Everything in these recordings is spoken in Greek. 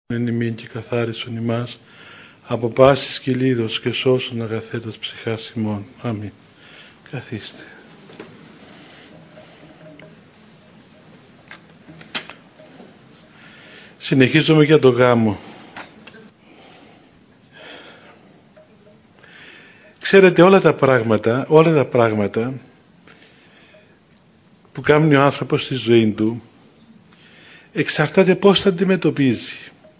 εν ημίν και καθάρισον ημάς από πάσης κυλίδος και σώσον αγαθέτας ψυχάς ημών. Αμήν. Καθίστε. Συνεχίζουμε για το γάμο. Ξέρετε, όλα τα πράγματα που κάνει ο άνθρωπος στη ζωή του εξαρτάται πώς τα αντιμετωπίζει.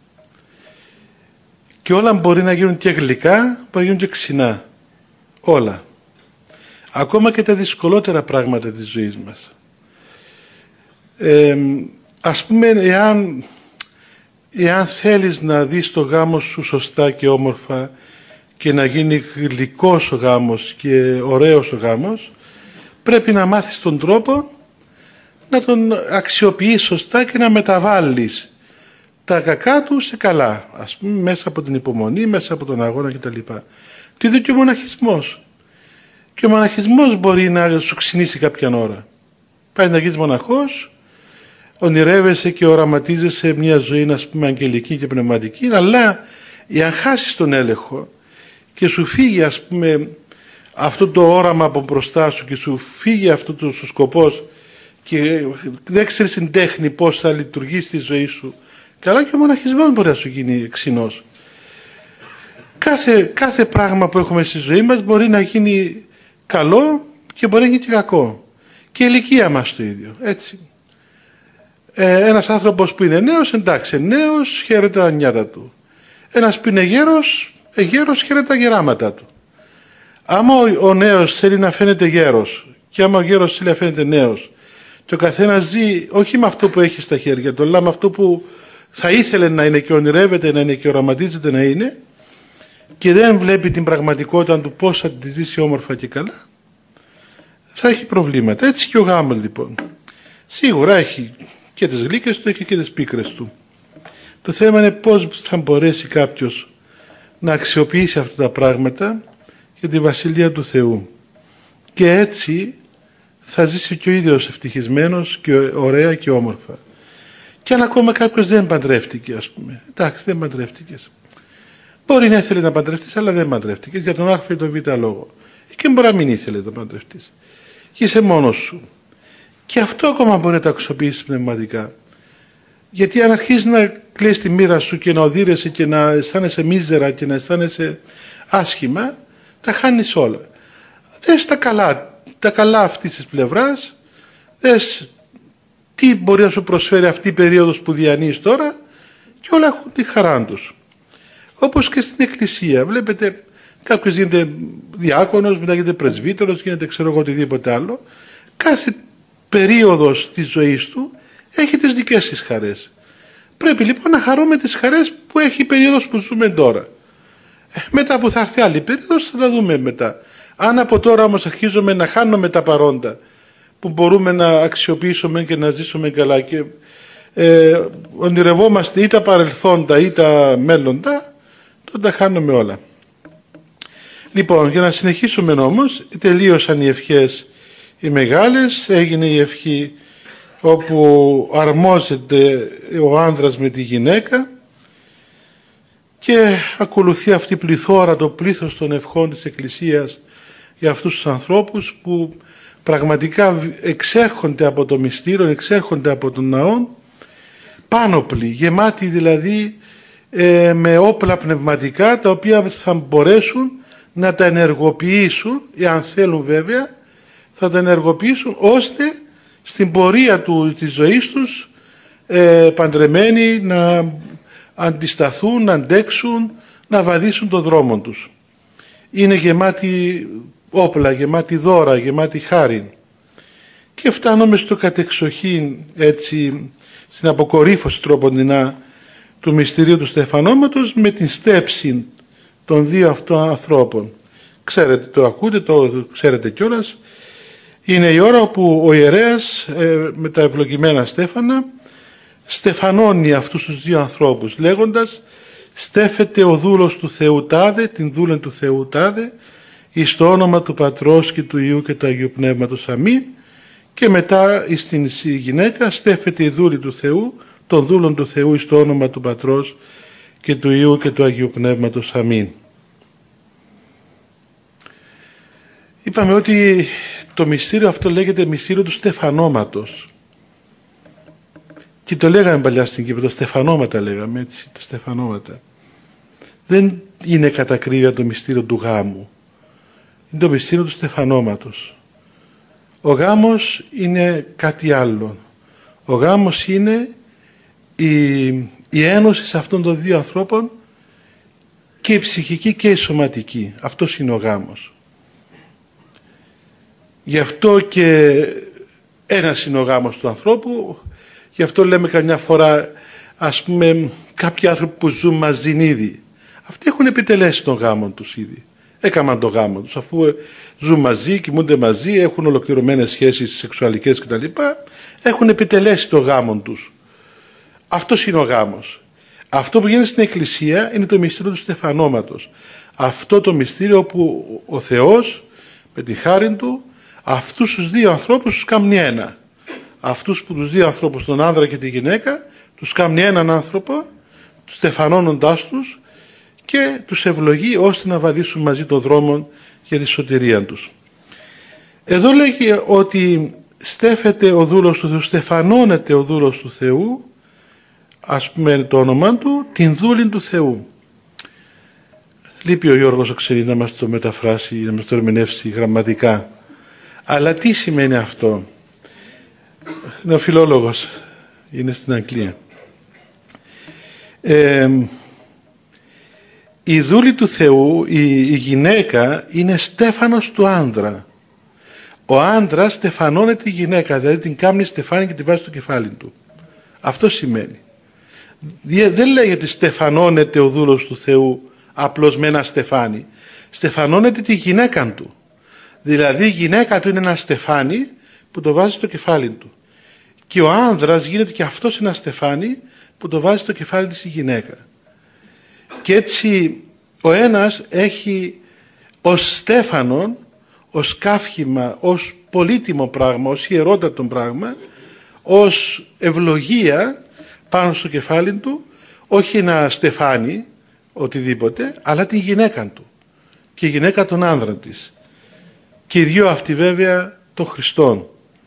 Και όλα μπορεί να γίνουν και γλυκά, μπορεί να γίνουν και ξινά. Όλα. Ακόμα και τα δυσκολότερα πράγματα της ζωής μας. Ας πούμε, εάν θέλεις να δεις το γάμο σου σωστά και όμορφα και να γίνει γλυκός ο γάμος και ωραίος ο γάμος, πρέπει να μάθεις τον τρόπο να τον αξιοποιείς σωστά και να μεταβάλεις τα κακά του σε καλά, ας πούμε, μέσα από την υπομονή, μέσα από τον αγώνα κτλ. Το ίδιο και ο μοναχισμός. Και ο μοναχισμός μπορεί να σου ξυνήσει κάποια ώρα. Πάει να γίνεις μοναχός, ονειρεύεσαι και οραματίζεσαι μια ζωή, ας πούμε, αγγελική και πνευματική, αλλά εάν χάσεις τον έλεγχο και σου φύγει, ας πούμε, αυτό το όραμα από μπροστά σου και σου φύγει αυτό το σκοπός και δεν ξέρεις την τέχνη πώς θα λειτουργήσει τη ζωή σου, καλά και ο μοναχισμός μπορεί να σου γίνει ξινός. Κάθε πράγμα που έχουμε στη ζωή μας μπορεί να γίνει καλό και μπορεί να γίνει και κακό. Και η ηλικία μας το ίδιο, έτσι. Ένας άνθρωπος που είναι νέος, εντάξει, νέος, χαίρεται τα νιάτα του. Ένας που είναι γέρος χαίρεται τα γεράματα του. Άμα ο νέος θέλει να φαίνεται γέρος και άμα ο γέρος θέλει να φαίνεται νέος και ο καθένας ζει όχι με αυτό που έχει στα χέρια του, αλλά με αυτό που θα ήθελε να είναι και ονειρεύεται να είναι και οραματίζεται να είναι και δεν βλέπει την πραγματικότητα του πώς θα τη ζήσει όμορφα και καλά, θα έχει προβλήματα. Έτσι και ο γάμος, λοιπόν. Σίγουρα έχει και τις γλύκες του, έχει και τις πίκρες του. Το θέμα είναι πώς θα μπορέσει κάποιος να αξιοποιήσει αυτά τα πράγματα για τη Βασιλεία του Θεού. Και έτσι θα ζήσει και ο ίδιος ευτυχισμένος και ωραία και όμορφα. Και αν ακόμα κάποιος δεν παντρεύτηκε, ας πούμε. Εντάξει, δεν παντρεύτηκες. Μπορεί να ήθελε να παντρευτείς, αλλά δεν παντρεύτηκες για τον Α ή τον Β λόγο. Και μπορεί να μην ήθελε να παντρευτείς. Και είσαι μόνος σου. Και αυτό ακόμα μπορεί να το αξιοποιήσεις πνευματικά. Γιατί αν αρχίσεις να κλαις τη μοίρα σου και να οδύρεσαι και να αισθάνεσαι μίζερα και να αισθάνεσαι άσχημα, τα χάνεις όλα. Δες τα καλά αυτής της πλευράς, δες τι μπορεί να σου προσφέρει αυτή η περίοδος που διανύεις τώρα και όλα έχουν τη χαρά τους. Όπως και στην Εκκλησία. Βλέπετε, κάποιος γίνεται διάκονος, μετά γίνεται πρεσβύτερος, γίνεται ξέρω εγώ οτιδήποτε άλλο. Κάθε περίοδος της ζωής του έχει τις δικές της χαρές. Πρέπει λοιπόν να χαρούμε τις χαρές που έχει η περίοδος που ζούμε τώρα. Μετά που θα έρθει άλλη περίοδος θα τα δούμε μετά. Αν από τώρα όμως αρχίζουμε να χάνουμε τα παρόντα που μπορούμε να αξιοποιήσουμε και να ζήσουμε καλά και ονειρευόμαστε ή τα παρελθόντα ή τα μέλλοντα, τότε τα χάνουμε όλα. Λοιπόν, για να συνεχίσουμε όμως, τελείωσαν οι ευχές οι μεγάλες, έγινε η ευχή όπου αρμόζεται ο άνδρας με τη γυναίκα και ακολουθεί αυτή η πληθώρα, το πλήθος των ευχών της Εκκλησίας για αυτούς τους ανθρώπους που πραγματικά εξέρχονται από το μυστήριο, εξέρχονται από τον ναό, πάνωπλοι, γεμάτοι δηλαδή με όπλα πνευματικά τα οποία θα μπορέσουν να τα ενεργοποιήσουν, εάν θέλουν βέβαια, θα τα ενεργοποιήσουν ώστε στην πορεία της ζωής τους παντρεμένοι να αντισταθούν, να αντέξουν, να βαδίσουν το δρόμο τους. Είναι γεμάτη όπλα, γεμάτη δώρα, γεμάτη χάρη. Και φτάνουμε στο κατεξοχήν, έτσι, στην αποκορύφωση τρόποντινά του μυστηρίου του στεφανώματος με την στέψη των δύο αυτών ανθρώπων. Ξέρετε, το ακούτε, το ξέρετε κιόλας. Είναι η ώρα όπου ο ιερέας με τα ευλογημένα στέφανα στεφανώνει αυτούς τους δύο ανθρώπους λέγοντας «Στέφεται ο δούλος του Θεού τάδε, την δούλεν του Θεού τάδε, εις το όνομα του Πατρός και του Υιού και του Αγίου Πνεύματος αμήν». Και μετά στην γυναίκα «Στέφεται η δούλη του Θεού των δούλων του Θεού εις το όνομα του Πατρός και του Υιού και του Αγίου Πνεύματος. Αμήν. Είπαμε ότι το μυστήριο αυτό λέγεται μυστήριο του στεφανώματος. Και το λέγαμε παλιά στην Κύπρο, το στεφανώματα λέγαμε έτσι, το στεφανώματα. Δεν είναι κατά ακρίβεια το μυστήριο του γάμου. Είναι το μυστήριο του στεφανώματος. Ο γάμος είναι κάτι άλλο. Ο γάμος είναι η ένωση αυτών των δύο ανθρώπων, και η ψυχική και η σωματική. Αυτός είναι ο γάμος. Γι' αυτό και ένας είναι ο γάμος του ανθρώπου. Γι' αυτό λέμε καμιά φορά, ας πούμε, κάποιοι άνθρωποι που ζουν μαζί ήδη, αυτοί έχουν επιτελέσει τον γάμο τους ήδη. Έκαναν τον γάμο τους, αφού ζουν μαζί, κοιμούνται μαζί, έχουν ολοκληρωμένες σχέσεις σεξουαλικές κτλ. Έχουν επιτελέσει τον γάμο τους. Αυτός είναι ο γάμος. Αυτό που γίνεται στην Εκκλησία είναι το μυστήριο του στεφανώματος. Αυτό το μυστήριο που ο Θεός με τη χάρη Του αυτούς τους δύο ανθρώπους τους κάνει ένα. Αυτούς που τους δύο ανθρώπους, τον άνδρα και τη γυναίκα, τους κάνει έναν άνθρωπο, τους στεφανώνοντάς τους, και τους ευλογεί ώστε να βαδίσουν μαζί τον δρόμο για τη σωτηρία τους. Εδώ λέγει ότι στέφεται ο δούλος του Θεού, στεφανώνεται ο δούλος του Θεού, ας πούμε το όνομα του, την δούλη του Θεού. Λείπει ο Γιώργος ο Ξενής να μας το μεταφράσει, να μας το ερμηνεύσει γραμματικά. Αλλά τι σημαίνει αυτό? Είναι ο φιλόλογος, είναι στην Αγγλία. Η δούλη του Θεού, η γυναίκα, είναι στέφανος του άνδρα. Ο άνδρας στεφανώνεται τη γυναίκα, δηλαδή την κάμνει στεφάνι και την βάζει στο κεφάλι του. Αυτό σημαίνει. Δεν λέει ότι στεφανώνεται ο δούλος του Θεού απλώς με ένα στεφάνι. Στεφανώνεται τη γυναίκα του. Δηλαδή η γυναίκα του είναι ένα στεφάνι που το βάζει στο κεφάλι του. Και ο άνδρας γίνεται και αυτός ένα στεφάνι που το βάζει στο κεφάλι της η γυναίκα. Και έτσι ο ένας έχει ως στέφανον, ως καύχημα, ως πολύτιμο πράγμα, ως ιερότατο πράγμα, ως ευλογία πάνω στο κεφάλι του, όχι ένα στεφάνι οτιδήποτε, αλλά τη γυναίκα του και η γυναίκα τον άνδρα της, και οι δυο αυτοί βέβαια των Χριστών.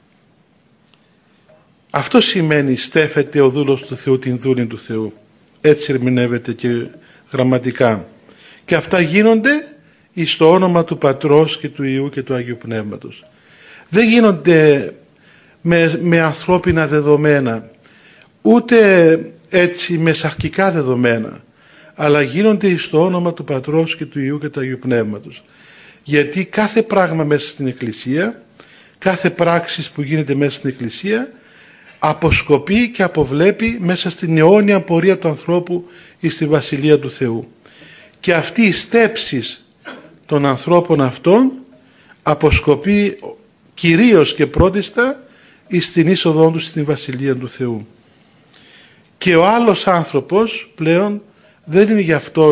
Αυτό σημαίνει στέφεται ο δούλος του Θεού την δούλη του Θεού. Έτσι ερμηνεύεται και γραμματικά. Και αυτά γίνονται εις το όνομα του Πατρός και του Υιού και του Αγίου Πνεύματος. Δεν γίνονται με ανθρώπινα δεδομένα, ούτε έτσι με σαρκικά δεδομένα, αλλά γίνονται εις το όνομα του Πατρός και του Υιού και του Αγίου Πνεύματος. Γιατί κάθε πράγμα μέσα στην Εκκλησία, κάθε πράξη που γίνεται μέσα στην Εκκλησία, αποσκοπεί και αποβλέπει μέσα στην αιώνια πορεία του ανθρώπου εις τη Βασιλεία του Θεού. Και αυτή η στέψης των ανθρώπων αυτών αποσκοπεί κυρίως και πρώτιστα εις την είσοδό τους στην Βασιλεία του Θεού. Και ο άλλος άνθρωπος πλέον δεν είναι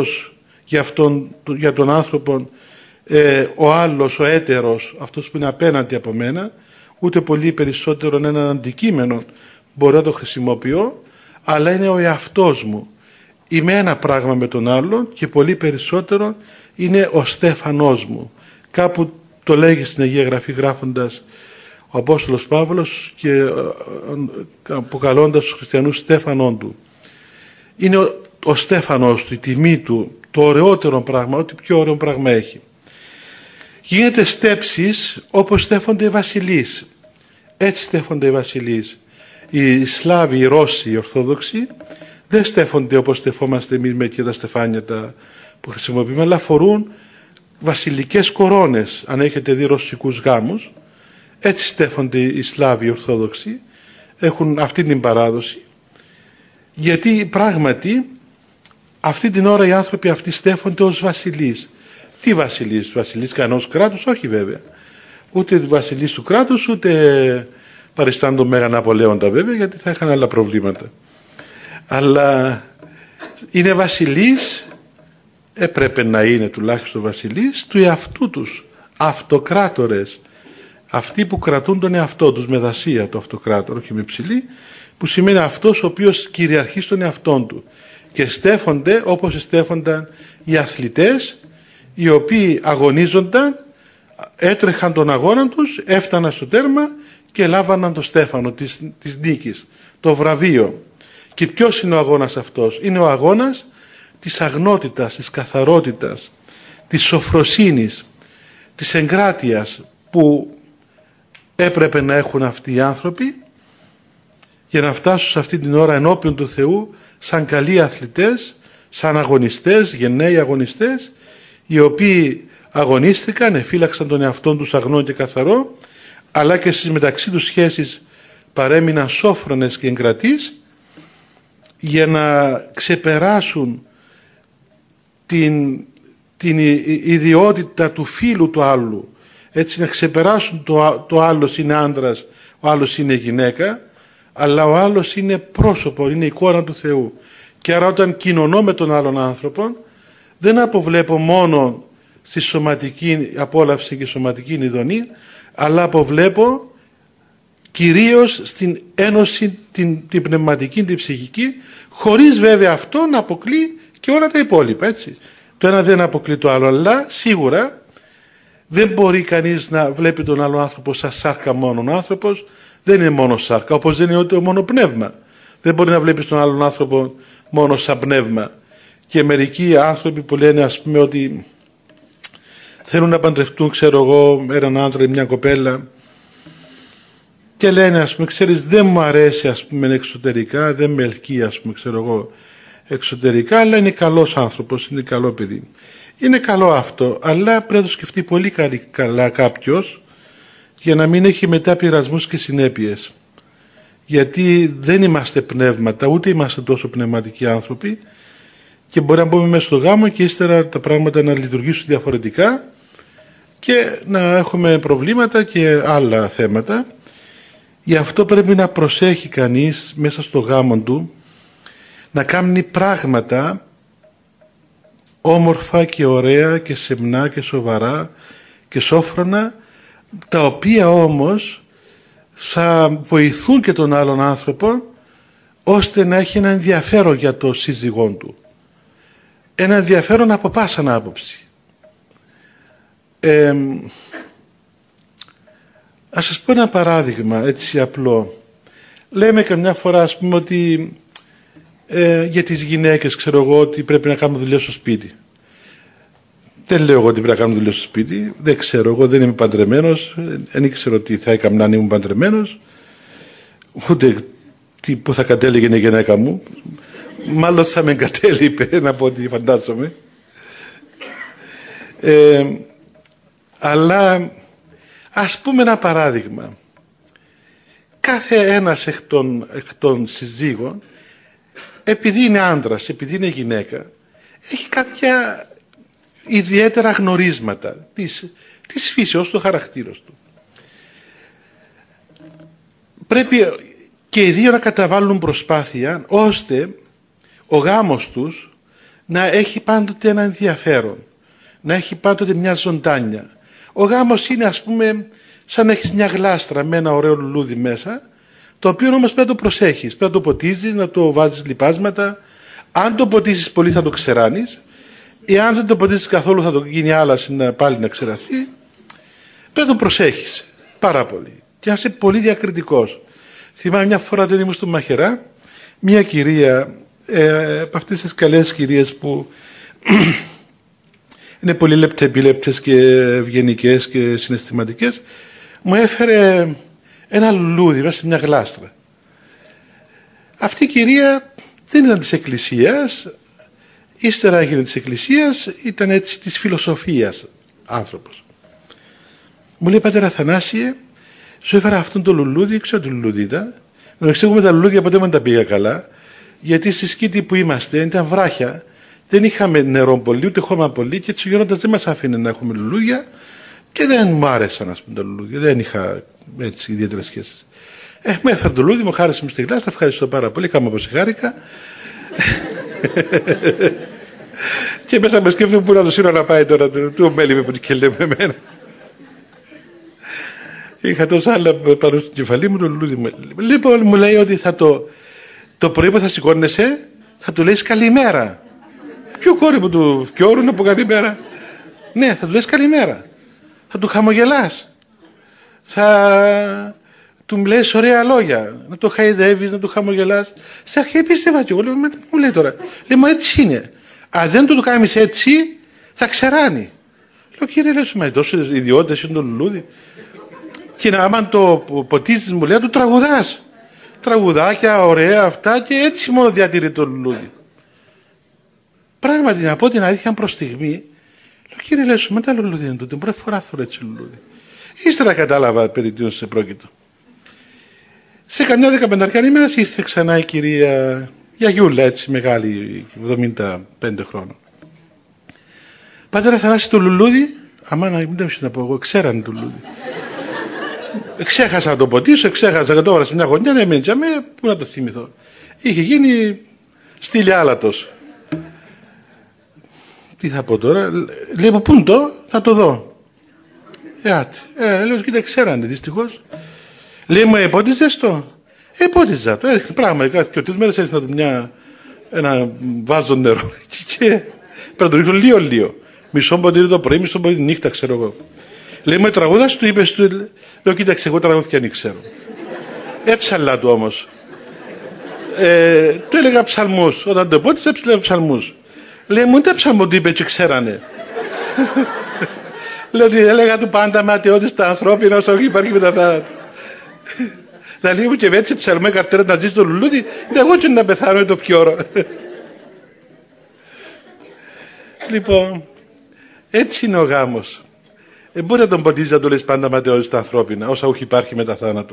για τον άνθρωπο ο άλλος, ο έτερος, αυτός που είναι απέναντι από μένα, ούτε πολύ περισσότερο έναν αντικείμενο μπορώ να το χρησιμοποιώ, αλλά είναι ο εαυτός μου. Είμαι ένα πράγμα με τον άλλον και πολύ περισσότερο είναι ο στέφανός μου. Κάπου το λέγει στην Αγία Γραφή γράφοντας ο Απόστολος Παύλος και αποκαλώντας τους χριστιανούς στέφανόν του. Είναι ο στέφανος του, η τιμή του, το ωραιότερο πράγμα, ό,τι πιο ωραίο πράγμα έχει. Γίνεται στέψεις όπως στέφονται οι βασιλείς. Έτσι στέφονται οι βασιλείς. Οι Σλάβοι, οι Ρώσοι, οι Ορθόδοξοι δεν στέφονται όπως στεφόμαστε εμείς με και τα στεφάνια που χρησιμοποιούμε, αλλά φορούν βασιλικές κορώνες. Αν έχετε δει ρωσικούς γάμους, έτσι στέφονται οι Σλάβοι, οι Ορθόδοξοι. Έχουν αυτή την παράδοση, γιατί πράγματι αυτή την ώρα οι άνθρωποι αυτοί στέφονται ως βασιλείς. Τι βασιλείς? Βασιλείς κανός κράτους? Όχι βέβαια. Ούτε βασιλείς του κράτους, ούτε παριστάντων Μέγα Ναπολέοντα βέβαια, γιατί θα είχαν άλλα προβλήματα. Αλλά είναι βασιλείς, έπρεπε να είναι τουλάχιστον βασιλείς του εαυτού τους, αυτοκράτορες, Αυτοί που κρατούν τον εαυτό τους με δασία, το αυτοκράτορο, όχι με ψηλή, που σημαίνει αυτός ο οποίος κυριαρχεί στον εαυτό του και στέφονται όπως στέφονταν οι αθλητές, οι οποίοι αγωνίζονταν, έτρεχαν τον αγώνα τους, έφταναν στο τέρμα και λάβαναν το στέφανο της νίκης, το βραβείο. Και ποιος είναι ο αγώνας αυτός? Είναι ο αγώνας της αγνότητας, της καθαρότητας, της σοφροσύνης, της εγκράτειας που έπρεπε να έχουν αυτοί οι άνθρωποι για να φτάσουν σε αυτή την ώρα ενώπιον του Θεού σαν καλοί αθλητές, σαν αγωνιστές, γενναίοι αγωνιστές, οι οποίοι αγωνίστηκαν, εφύλαξαν τον εαυτό τους αγνό και καθαρό, αλλά και στις μεταξύ τους σχέσεις παρέμειναν σόφρονες και εγκρατείς, για να ξεπεράσουν την ιδιότητα του φίλου του άλλου, έτσι να ξεπεράσουν το άλλος είναι άντρας, ο άλλος είναι γυναίκα, αλλά ο άλλος είναι πρόσωπο, είναι εικόνα του Θεού. Και άρα όταν κοινωνώ με τον άλλον άνθρωπο, δεν αποβλέπω μόνο στη σωματική απόλαυση και σωματική ειδονή, αλλά αποβλέπω κυρίως στην ένωση την πνευματική, την ψυχική, χωρίς βέβαια αυτό να αποκλεί και όλα τα υπόλοιπα, έτσι. Το ένα δεν αποκλεί το άλλο, αλλά σίγουρα δεν μπορεί κανείς να βλέπει τον άλλο άνθρωπο σαν σάρκα μόνο. Ο άνθρωπος δεν είναι μόνο σάρκα, όπως δεν είναι ούτε μόνο πνεύμα. Δεν μπορεί να βλέπεις τον άλλον άνθρωπο μόνο σαν πνεύμα. Και μερικοί άνθρωποι που λένε, ας πούμε, ότι θέλουν να παντρευτούν, ξέρω εγώ, έναν άντρα ή μια κοπέλα, και λένε, ας πούμε, ξέρεις, δεν μου αρέσει, ας πούμε, εξωτερικά, δεν με ελκύει, ας πούμε, ξέρω εγώ, εξωτερικά, αλλά είναι καλός άνθρωπος, είναι καλό παιδί. Είναι καλό αυτό, αλλά πρέπει να το σκεφτεί πολύ καλά κάποιος για να μην έχει μετά πειρασμούς και συνέπειες. Γιατί δεν είμαστε πνεύματα, ούτε είμαστε τόσο πνευματικοί άνθρωποι, και μπορεί να μπούμε μέσα στο γάμο και ύστερα τα πράγματα να λειτουργήσουν διαφορετικά και να έχουμε προβλήματα και άλλα θέματα. Γι' αυτό πρέπει να προσέχει κανείς μέσα στο γάμο του να κάνει πράγματα όμορφα και ωραία και σεμνά και σοβαρά και σόφρονα, τα οποία όμως θα βοηθούν και τον άλλον άνθρωπο ώστε να έχει ένα ενδιαφέρον για το σύζυγό του, ένα ενδιαφέρον από πάσαν άποψη. Ας σας πω ένα παράδειγμα έτσι απλό. Λέμε καμιά φορά, ας πούμε, ότι για τις γυναίκες, ξέρω εγώ, ότι πρέπει να κάνουμε δουλειά στο σπίτι. Δεν λέω εγώ ότι πρέπει να κάνουμε δουλειά στο σπίτι, δεν ξέρω, εγώ δεν είμαι παντρεμένος, δεν ήξερα τι θα έκανα αν ήμουν παντρεμένος, ούτε που θα κατέληγε η γυναίκα μου, μάλλον θα με εγκατέλειπε, να πω ότι φαντάζομαι. Αλλά ας πούμε ένα παράδειγμα. Κάθε ένας εκ των συζύγων, επειδή είναι άντρας, επειδή είναι γυναίκα, έχει κάποια ιδιαίτερα γνωρίσματα της φύσεως του, χαρακτήρος του. Πρέπει και οι δύο να καταβάλουν προσπάθεια ώστε ο γάμος τους να έχει πάντοτε ένα ενδιαφέρον, να έχει πάντοτε μια ζωντάνια. Ο γάμος είναι, ας πούμε, σαν να έχεις μια γλάστρα με ένα ωραίο λουλούδι μέσα, το οποίο όμως πρέπει να το προσέχεις, πρέπει να το ποτίζεις, να το βάζεις λιπάσματα. Αν το ποτίζεις πολύ θα το ξεράνεις, εάν δεν το ποτίζεις καθόλου θα το γίνει άλαση πάλι να ξεραθεί. Πρέπει να το προσέχεις πάρα πολύ και να είσαι πολύ διακριτικός. Θυμάμαι μια φορά όταν ήμουν στο Μαχαιρά, μια κυρία, από αυτές τις καλές κυρίες που είναι πολύ λεπτεπίλεπτες και ευγενικές και συναισθηματικές, μου έφερε ένα λουλούδι μέσα σε μια γλάστρα. Αυτή η κυρία δεν ήταν της εκκλησίας, ύστερα έγινε της εκκλησίας, ήταν έτσι της φιλοσοφίας άνθρωπος. Μου λέει, πατέρα Αθανάσιε, σου έφερα αυτόν το λουλούδι, ξέρω τι λουλούδι ήταν. Να εξηγούμε τα λουλούδια, ποτέ δεν τα πήγα καλά, γιατί στη σκήτη που είμαστε ήταν βράχια, δεν είχαμε νερό πολύ, ούτε χώμα πολύ, και έτσι ο γέροντας δεν μας άφηνε να έχουμε λουλούδια και δεν μου άρεσαν, ας πούμε, τα λουλούδια, δεν είχα έτσι ιδιαίτερες σχέσεις. Μου έφερε το λουλούδι, μου χάρισε με στη γλάστα, ευχαριστώ πάρα πολύ, κάμω πως χάρηκα. Και μέσα με σκέφτομαι πού να το σύρω να πάει τώρα, του μέλη με που και λέμε εμένα. Είχα τόσα άλλα πάνω στην κεφαλή μου, το λουλούδι μου. Λοιπόν, μου λέει ότι το πρωί που θα σηκώνεσαι, θα του λες καλημέρα. Ποιο κόρη μου του φτιώρου να πω καλημέρα? Ναι, θα του λες καλημέρα. Θα του χαμογελάς. Θα του λες ωραία λόγια. Να το χαϊδεύεις, να του χαμογελάς. Σε αρχή πίστευα και εγώ, λέω, μου λέει τώρα. Λέω, μα έτσι είναι. Αν δεν το κάνεις έτσι, θα ξεράνει. Λέω, κύριε, λες, μα τόσες ιδιότητες είναι το λουλούδι. Και άμα το ποτίζεις, μου λέει, του τραγουδάς. Τραγουδάκια, ωραία αυτά, και έτσι μόνο διατηρεί το λουλούδι. Πράγματι, να πω την αλήθεια προς στιγμή, λέω, κύριε, λες, μετά λουλούδι είναι τούτο, πρώτη φορά θέλω έτσι λουλούδι. Ύστερα κατάλαβα περί τίνος σε πρόκειτο. Σε καμιά 15 ημέρα ήρθε ξανά η κυρία Γιαγιούλα, έτσι μεγάλη, 75 χρόνων. Πατέρα Θανάση, το λουλούδι, αμάνα, μην το να πω εγώ, ξέρανε το λουλούδι. Ξέχασα να το ποτίσω, ξέχασα να το έβαλα σε μια γωνιά, να έμεινε τζαμέ, πού να το θυμηθώ. Είχε γίνει στήλια άλατος. Τι θα πω τώρα, λέει, πού είναι θα το δω. Λέω, κοίτα, ξέρανε δυστυχώς. Λέει, μου επότιζες το? Επότιζα το, έριχνε πράγμα, κάθε και 3 μέρες έριχνα του ένα βάζο νερό και πρέπει να το ρίχνω λίγο. Μισό ποτήρι το πρωί, μισό ποτήρι νύχτα, ξέρω εγώ. Λέει, μου τραγούδας, του είπες του? Λέω, κοίταξε, εγώ τραγούδια αν ξέρω. Έψαλα του όμως. Του έλεγα ψαλμούς, όταν το επότιζα έψαλα ψαλμούς. Λέει, μου είναι ψαλμό του είπε και ξέρανε. Λέω ότι έλεγα του πάντα ματαιώτης τα ανθρώπινα όσο όχι υπάρχει μετά θάνατο. Δηλαδή μου και έτσι ψαλμό καρτέρα να ζήσει το λουλούδι, εγώ και να πεθάνω με το φιόρο. Λοιπόν, έτσι είναι ο γάμος. Μπορεί να τον ποτίζει να το λες πάντα ματαιώτης τα ανθρώπινα όσο όχι υπάρχει μετά θάνατο.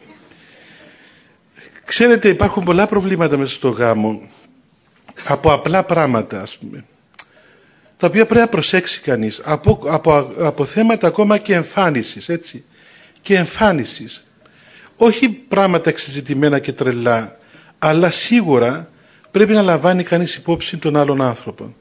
Ξέρετε, υπάρχουν πολλά προβλήματα μέσα στο γάμο από απλά πράγματα, ας πούμε, τα οποία πρέπει να προσέξει κανείς, από θέματα ακόμα και εμφάνισης, έτσι, και εμφάνισης, όχι πράγματα εξεζητημένα και τρελά, αλλά σίγουρα πρέπει να λαμβάνει κανείς υπόψη των άλλων άνθρωπων.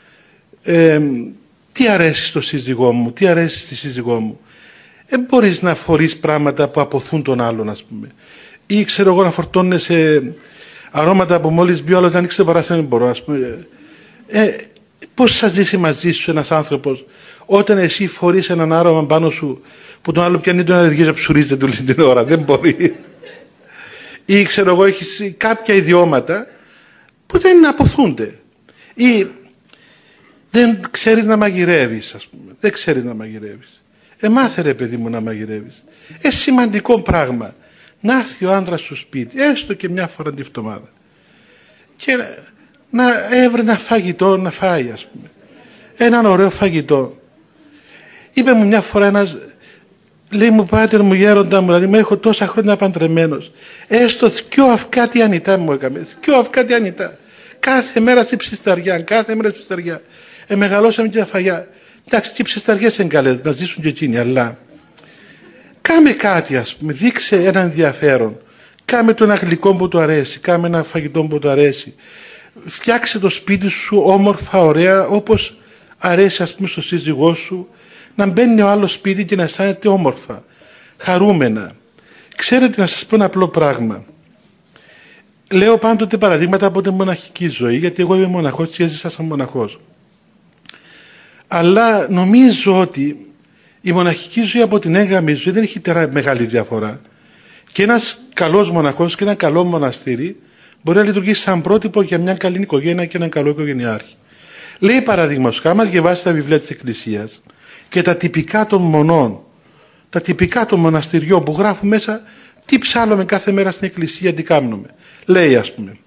Τι αρέσει στο σύζυγό μου, τι αρέσει στη σύζυγό μου. Μπορείς να φορείς πράγματα που αποθούν τον άλλον, ας πούμε, ή ξέρω εγώ να φορτώνεσαι αρώματα που μόλις μπει άλλο, όταν ανοίξει το παράθυρο δεν μπορώ, ας πούμε. Πώς θα ζήσει μαζί σου ένας άνθρωπος όταν εσύ φορείς έναν άρωμα πάνω σου που τον άλλο πιάνει τον αλλεργίζει να ψουρίζεται όλη την ώρα? Δεν μπορεί. Ή ξέρω εγώ έχεις κάποια ιδιώματα που δεν αποθούνται. Ή δεν ξέρεις να μαγειρεύεις, ας πούμε. Δεν ξέρεις να μαγειρεύεις. Μάθε ρε παιδί μου να μαγειρεύεις. Σημαντικό πράγμα. Να έρθει ο άντρας στο σπίτι, έστω και μια φορά τη βδομάδα, και να έβρει ένα φαγητό να φάει, ας πούμε. Έναν ωραίο φαγητό. Είπε μου μια φορά ένας, λέει μου, πάτερ μου, γέροντα μου, δηλαδή, έχω τόσα χρόνια παντρεμένος. Έστω 2 αυγά τι ανητά μου έκαμε. 2 αυγά τι ανητά. Κάθε μέρα στη ψισταριά, κάθε μέρα στη ψισταριά. Μεγαλώσαμε και τα φαγιά. Εντάξει, και οι ψισταριές είναι καλές, να ζήσουν και εκείνοι, αλλά κάμε κάτι, ας πούμε, δείξε ένα ενδιαφέρον. Κάμε το ένα γλυκό που του αρέσει, κάμε ένα φαγητό που του αρέσει. Φτιάξε το σπίτι σου όμορφα, ωραία, όπως αρέσει, ας πούμε, στο σύζυγό σου, να μπαίνει ο άλλος σπίτι και να αισθάνεται όμορφα, χαρούμενα. Ξέρετε, να σας πω ένα απλό πράγμα. Λέω πάντοτε παραδείγματα από τη μοναχική ζωή, γιατί εγώ είμαι μοναχός και έζησα σαν μοναχός. Αλλά νομίζω ότι η μοναχική ζωή από την έγγαμη ζωή δεν έχει μεγάλη διαφορά. Και ένας καλός μοναχός και ένα καλό μοναστήρι μπορεί να λειτουργήσει σαν πρότυπο για μια καλή οικογένεια και έναν καλό οικογενειάρχη. Λέει παραδείγματος, άμα διαβάσει τα βιβλία της Εκκλησίας και τα τυπικά των μονών, τα τυπικά των μοναστηριών που γράφουν μέσα τι ψάλλουμε κάθε μέρα στην Εκκλησία, τι κάνουμε. Λέει, ας πούμε,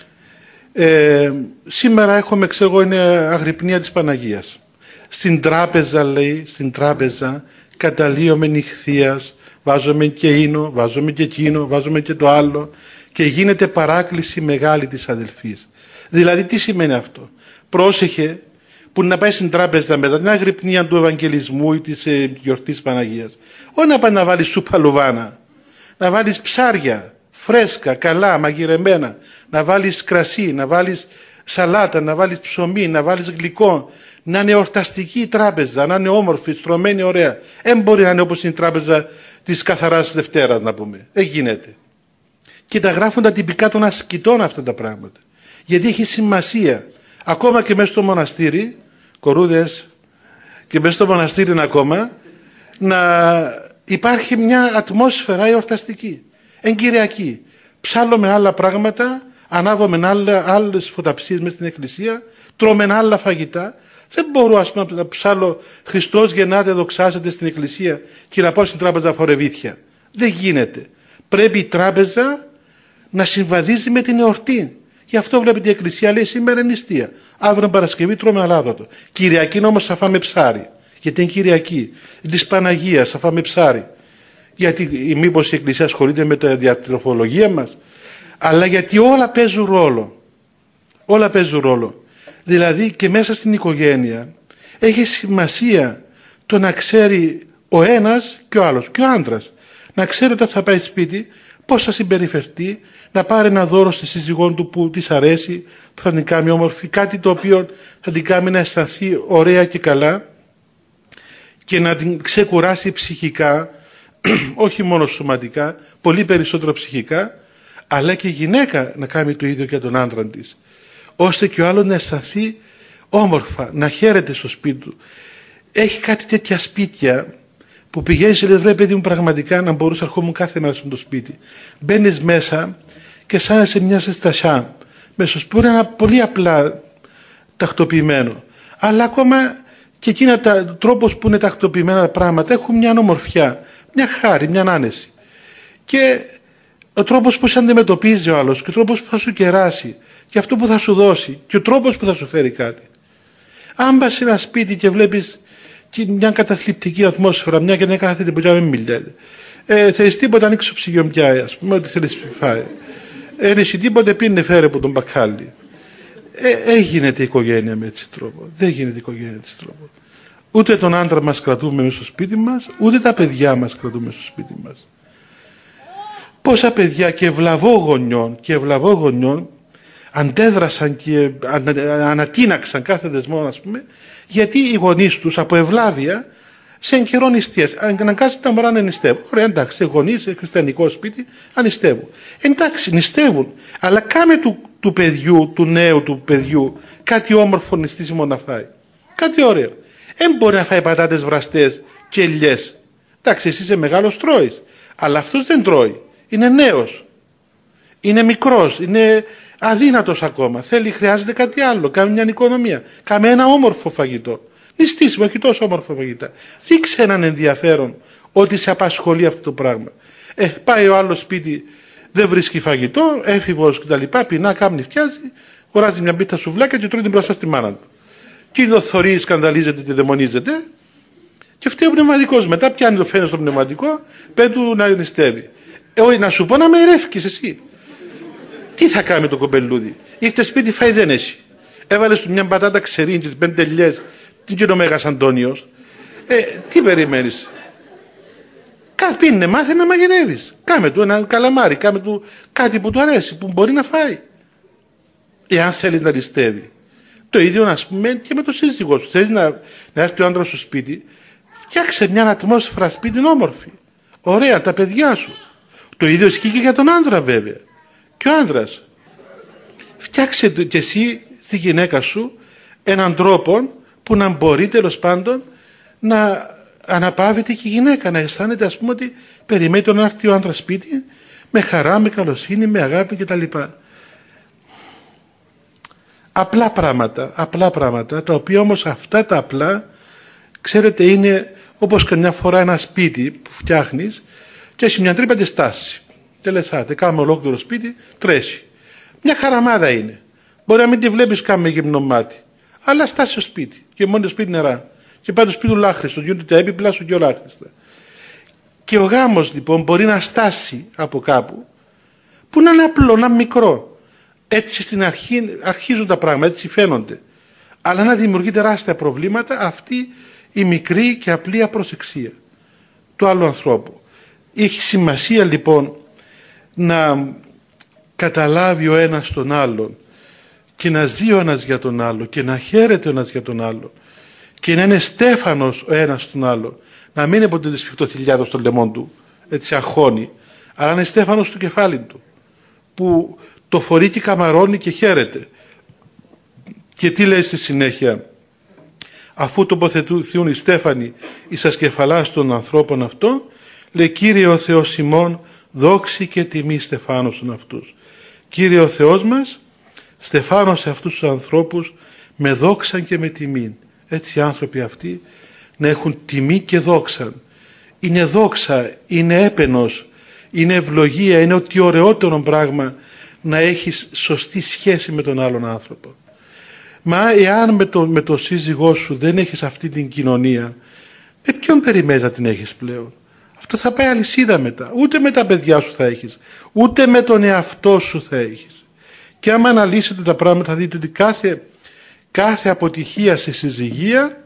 σήμερα έχουμε, ξέρω εγώ, είναι αγρυπνία της Παναγίας. Στην τράπεζα, λέει, στην τράπεζα καταλύομαι νυχθείας, βάζουμε και ίνο, βάζουμε και εκείνο, βάζουμε και το άλλο, και γίνεται παράκληση μεγάλη της αδελφής. Δηλαδή τι σημαίνει αυτό? Πρόσεχε που να πάει στην τράπεζα μετά την αγρυπνία του Ευαγγελισμού ή της γιορτής Παναγίας, όχι να πάει να βάλεις σούπα λουβάνα, να βάλεις ψάρια φρέσκα, καλά, μαγειρεμένα, να βάλεις κρασί, να βάλεις σαλάτα, να βάλεις ψωμί, να βάλεις γλυκό, να είναι εορταστική η τράπεζα, να είναι όμορφη, στρωμένη, ωραία. Δεν μπορεί να είναι όπως είναι η τράπεζα της καθαράς Δευτέρας, να πούμε. Δεν γίνεται. Και τα γράφουν τα τυπικά των ασκητών αυτά τα πράγματα. Γιατί έχει σημασία. Ακόμα και μέσα στο μοναστήρι, κορούδες, και μέσα στο μοναστήρι ακόμα, να υπάρχει μια ατμόσφαιρα εορταστική, εγκυριακή. Ψάλλουμε άλλα πράγματα, ανάβουμε άλλες φωταψίες μέσα στην εκκλησία, τρώμε άλλα φαγητά. Δεν μπορώ, ας πούμε, να ψάλλω Χριστός γεννάται, δοξάζεται στην εκκλησία και να πάω στην τράπεζα φορεβήθια. Δεν γίνεται. Πρέπει η τράπεζα να συμβαδίζει με την εορτή. Γι' αυτό βλέπετε η εκκλησία λέει σήμερα είναι νηστεία. Αύριο Παρασκευή τρώμε αλάδοτο. Κυριακή όμως θα φάμε ψάρι. Γιατί είναι Κυριακή. Της Παναγίας θα φάμε ψάρι. Γιατί μήπως η εκκλησία ασχολείται με τη διατροφολογία μας. Αλλά γιατί όλα παίζουν ρόλο. Όλα παίζουν ρόλο. Δηλαδή και μέσα στην οικογένεια έχει σημασία το να ξέρει ο ένας και ο άλλος και ο άντρας. Να ξέρει όταν θα πάει σπίτι πώς θα συμπεριφερθεί, να πάρει ένα δώρο στη σύζυγό του που της αρέσει, που θα την κάνει όμορφη, κάτι το οποίο θα την κάνει να αισθανθεί ωραία και καλά και να την ξεκουράσει ψυχικά, όχι μόνο σωματικά, πολύ περισσότερο ψυχικά, αλλά και η γυναίκα να κάνει το ίδιο για τον άντρα της, ώστε και ο άλλος να αισθανθεί όμορφα, να χαίρεται στο σπίτι του. Έχει κάτι τέτοια σπίτια που πηγαίνεις και λες, βρε παιδί μου, πραγματικά να μπορούσα να ερχόμουν κάθε μέρα στο σπίτι. Μπαίνεις μέσα και σαν σε μια ζεστασιά μέσα στο σπίτι, είναι πολύ απλά τακτοποιημένο, αλλά ακόμα και εκείνα τα τρόπος που είναι τακτοποιημένα τα πράγματα έχουν μια ομορφιά, μια χάρη, μια άνεση. Και ο τρόπος που σε αντιμετωπίζει ο άλλος και ο τρόπος που θα σου κεράσει και αυτό που θα σου δώσει και ο τρόπος που θα σου φέρει κάτι. Αν πας σε ένα σπίτι και βλέπεις και μια καταθλιπτική ατμόσφαιρα, μια και δεν κάθεται που μην μιλάτε. Θέλεις τίποτα, ανοίξει το ψυγείο πια, ας πούμε, ό,τι θέλεις φάει. Εσύ τίποτε, πίνε φέρε από τον μπακάλι. Γίνεται η οικογένεια με έτσι τρόπο. Δεν γίνεται η οικογένεια με έτσι τρόπο. Ούτε τον άντρα μας κρατούμε μέσα στο σπίτι μας, ούτε τα παιδιά μας κρατούμε στο σπίτι μας. Πόσα παιδιά και ευλαβώ γονιών αντέδρασαν και ανατείναξαν κάθε δεσμό, ας πούμε, γιατί οι γονείς τους από ευλάβεια σε καιρό νηστείας αναγκάζουν τα μωρά να νηστεύουν. Ωραία, εντάξει, γονείς σε χριστιανικό σπίτι ανηστεύουν. Εντάξει, νηστεύουν, αλλά κάμε του παιδιού, του νέου του παιδιού, κάτι όμορφο νηστήσιμο να φάει. Κάτι ωραίο. Δεν μπορεί να φάει πατάτες βραστές και ελιές. Εντάξει, εσύ είσαι μεγάλος, τρώεις. Αλλά αυτός δεν τρώει. Είναι νέος. Είναι μικρός. Είναι αδύνατος ακόμα. Χρειάζεται κάτι άλλο. Κάνει μια οικονομία. Κάμε ένα όμορφο φαγητό. Νηστήσιμο, όχι τόσο όμορφο φαγητά. Δείξε έναν ενδιαφέρον ότι σε απασχολεί αυτό το πράγμα. Πάει ο άλλος σπίτι, δεν βρίσκει φαγητό, έφηβος κτλ. Πεινά, κάμνη, φτιάζει, χωράζει μια πίτα σουβλάκια και τρώει την μπροστά στη μάνα του. Και το θωρεί, σκανδαλίζεται και δαιμονίζεται. Και φταίει ο πνευματικός. Μετά πιάνει το φαίνεται στο πνευματικό, πέτει του να νηστεύει. Όχι, να σου πω να με ερεύκεις εσύ. Τι θα κάνει το κομπελούδι. Ήρθε σπίτι, φάει δεν έχει. Έβαλε του μια πατάτα ξερίνη και 5 ελιές. Τι και ο Μέγας Αντώνιος. Τι περιμένεις. Πίνε, μάθε να μαγειρεύεις. Κάμε του ένα καλαμάρι, κάμε του κάτι που του αρέσει, που μπορεί να φάει. Εάν θέλει να νηστεύει. Το ίδιο, ας πούμε, και με το σύζυγό σου. Θέλεις να έρθει ο άντρας στο σπίτι, φτιάξε μια ατμόσφαιρα σπίτι όμορφη. Ωραία, τα παιδιά σου. Το ίδιο ισχύει και για τον άντρα, βέβαια. Και ο άντρας. Φτιάξε και εσύ στη γυναίκα σου έναν τρόπο που να μπορεί τέλος πάντων να αναπαύεται και η γυναίκα, να αισθάνεται, ας πούμε, ότι περιμένει τον να έρθει ο άντρας σπίτι με χαρά, με καλοσύνη, με αγάπη κτλ. Απλά πράγματα, τα οποία όμως αυτά τα απλά, ξέρετε, είναι όπως καμιά φορά ένα σπίτι που φτιάχνεις και έχει μια τρύπα και στάση. Τελεσάτε, κάνουμε ολόκληρο σπίτι, τρέχει. Μια χαραμάδα είναι. Μπορεί να μην τη βλέπεις καν με γυμνό μάτι, αλλά στάσει στο σπίτι και μόνο το σπίτι νερά. Και πάει το σπίτι του λάχρηστο, γίνονται τα έπιπλα σου και ολάχρηστα. Και ο γάμος λοιπόν μπορεί να στάσει από κάπου που να είναι απλό, να είναι μικρό. Έτσι στην αρχή αρχίζουν τα πράγματα, έτσι φαίνονται. Αλλά να δημιουργεί τεράστια προβλήματα αυτή η μικρή και απλή απροσεξία του άλλου ανθρώπου. Έχει σημασία λοιπόν να καταλάβει ο ένας τον άλλον και να ζει ο ένας για τον άλλο και να χαίρεται ο ένας για τον άλλο και να είναι στέφανος ο ένας τον άλλο, να μην είναι ποτέ σφιχτοθυλιάδος των λαιμών του, έτσι αγχώνει, αλλά είναι στέφανος στο κεφάλι του, που το φορεί και καμαρώνει και χαίρεται. Και τι λέει στη συνέχεια? Αφού τοποθετηθούν οι στέφανοι εις τα κεφαλάς των ανθρώπων αυτών, λέει: Κύριε ο Θεός ημών, δόξη και τιμή στεφάνωσον αυτούς. Κύριε ο Θεός μας, στεφάνωσε αυτούς τους ανθρώπους με δόξαν και με τιμήν. Έτσι οι άνθρωποι αυτοί να έχουν τιμή και δόξαν. Είναι δόξα, είναι έπαινος, είναι ευλογία, είναι ότι ωραιότερο πράγμα να έχεις σωστή σχέση με τον άλλον άνθρωπο. Μα εάν με το σύζυγό σου δεν έχεις αυτή την κοινωνία, με ποιον περιμένεις να την έχεις πλέον? Αυτό θα πάει αλυσίδα μετά. Ούτε με τα παιδιά σου θα έχεις, ούτε με τον εαυτό σου θα έχεις. Και άμα αναλύσετε τα πράγματα θα δείτε ότι κάθε αποτυχία σε συζυγία,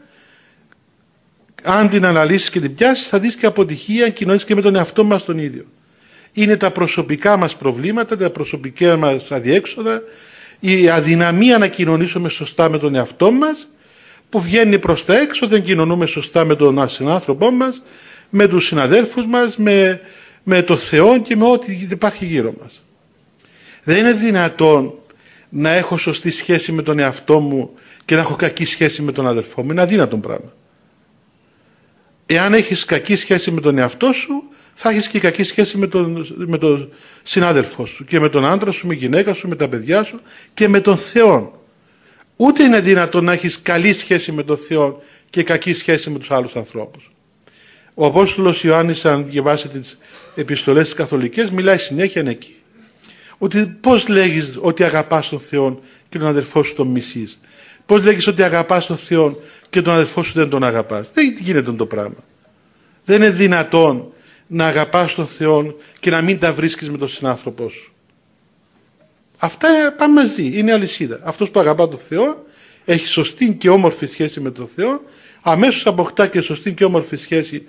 αν την αναλύσεις και την πιάσεις, θα δεις και αποτυχία κοινωνίας και με τον εαυτό μας τον ίδιο. Είναι τα προσωπικά μας προβλήματα, τα προσωπικά μας αδιέξοδα, η αδυναμία να κοινωνήσουμε σωστά με τον εαυτό μας, που βγαίνει προς τα έξω, δεν κοινωνούμε σωστά με τον συνάνθρωπό μας, με τους συναδέλφους μας, με το Θεό και με ό,τι υπάρχει γύρω μας. Δεν είναι δυνατόν να έχω σωστή σχέση με τον εαυτό μου και να έχω κακή σχέση με τον αδελφό μου. Είναι αδύνατο πράγμα. Εάν έχεις κακή σχέση με τον εαυτό σου, θα έχεις και κακή σχέση με τον συνάδελφό σου και με τον άντρα σου, με τη γυναίκα σου, με τα παιδιά σου και με τον Θεό. Ούτε είναι δυνατόν να έχεις καλή σχέση με τον Θεό και κακή σχέση με τους άλλους ανθρώπους. Ο Απόστολος Ιωάννης, αν διαβάσετε τις επιστολές τις καθολικές, μιλάει συνέχεια εκεί ότι πώς λέγεις ότι αγαπάς τον Θεό και τον αδελφό σου τον μισείς? Πώς λέγεις ότι αγαπάς τον Θεό και τον αδελφό σου δεν τον αγαπάς? Δεν γίνεται το πράγμα. Δεν είναι δυνατόν να αγαπάς τον Θεό και να μην τα βρίσκεις με τον συνάνθρωπό σου. Αυτά πάνε μαζί, είναι αλυσίδα. Αυτός που αγαπά τον Θεό έχει σωστή και όμορφη σχέση με τον Θεό, αμέσως αποκτά και σωστή και όμορφη σχέση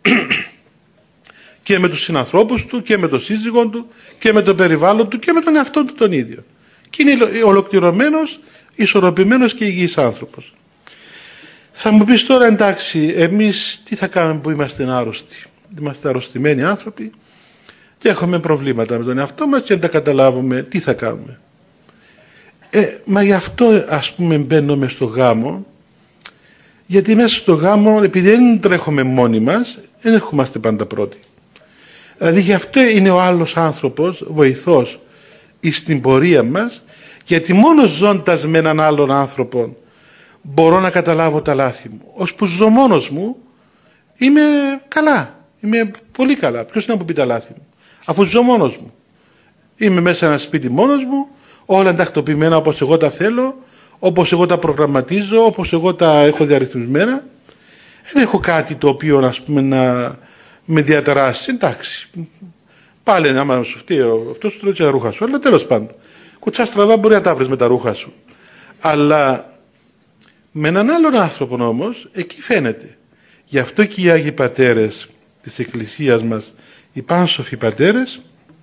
και με τους συνανθρώπους του και με τον σύζυγό του και με το περιβάλλον του και με τον εαυτό του τον ίδιο. Και είναι ολοκληρωμένος, ισορροπημένος και υγιής άνθρωπος. Θα μου πεις τώρα, εντάξει, εμείς τι θα κάνουμε που είμαστε άρρωστοι? Είμαστε αρρωστημένοι άνθρωποι και έχουμε προβλήματα με τον εαυτό μας και αν τα καταλάβουμε τι θα κάνουμε? Μα γι' αυτό ας πούμε μπαίνουμε στο γάμο, γιατί μέσα στο γάμο, επειδή δεν τρέχουμε μόνοι μας, δεν ερχόμαστε πάντα πρώτοι. Δηλαδή γι' αυτό είναι ο άλλος άνθρωπος βοηθός στην πορεία μας, γιατί μόνο ζώντας με έναν άλλον άνθρωπο μπορώ να καταλάβω τα λάθη μου. Ώσπου ζω μόνος μου είμαι καλά, είμαι πολύ καλά. Ποιος είναι να μου πει τα λάθη μου, αφού ζω μόνος μου? Είμαι μέσα σε ένα σπίτι μόνος μου, όλα τακτοποιημένα όπως εγώ τα θέλω, όπως εγώ τα προγραμματίζω, όπως εγώ τα έχω διαρρυθμισμένα. Δεν έχω κάτι το οποίο ας πούμε να με διαταράσει. Εντάξει, πάλι άμα σου φταίει αυτό σου τρώει τα ρούχα σου, αλλά τέλος πάντων κουτσά στραβά μπορεί να τα βρεις με τα ρούχα σου. Αλλά με έναν άλλον άνθρωπο όμως εκεί φαίνεται. Γι' αυτό και οι Άγιοι Πατέρες της Εκκλησίας μας, οι πάνσοφοι πατέρες,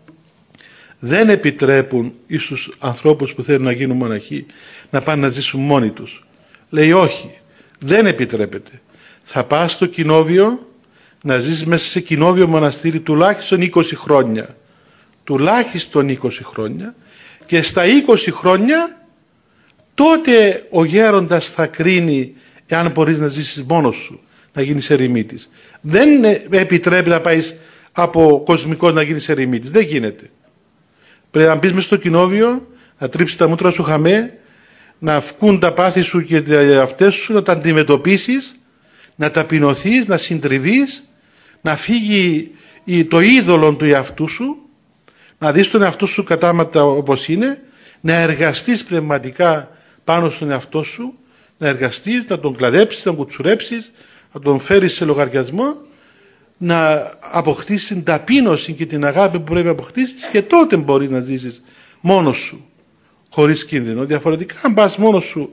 δεν επιτρέπουν στους ανθρώπους που θέλουν να γίνουν μοναχοί να πάνε να ζήσουν μόνοι τους. Λέει όχι, δεν επιτρέπεται. Θα πας στο κοινόβιο να ζήσεις μέσα σε κοινόβιο μοναστήρι τουλάχιστον 20 χρόνια. Τουλάχιστον 20 χρόνια, και στα 20 χρόνια τότε ο γέροντας θα κρίνει εάν μπορείς να ζήσεις μόνος σου, να γίνεις ερημίτης. Δεν επιτρέπει να πάεις από κοσμικός να γίνεις ερημίτης. Δεν γίνεται. Πρέπει να μπεις μες στο κοινόβιο, να τρίψεις τα μούτρα σου χαμέ, να βγουν τα πάθη σου και αυτές σου, να τα αντιμετωπίσεις, να ταπεινωθείς, να συντριβείς, να φύγει το είδωλο του εαυτού σου, να δεις τον εαυτό σου κατάματα όπως είναι, να εργαστείς πνευματικά πάνω στον εαυτό σου, να εργαστείς, να τον κλαδέψεις, να τον κουτσουρέψεις, να τον φέρεις σε λογαριασμό, να αποκτήσεις την ταπείνωση και την αγάπη που πρέπει να αποκτήσεις, και τότε μπορείς να ζήσεις μόνος σου χωρίς κίνδυνο. Διαφορετικά αν πας μόνος σου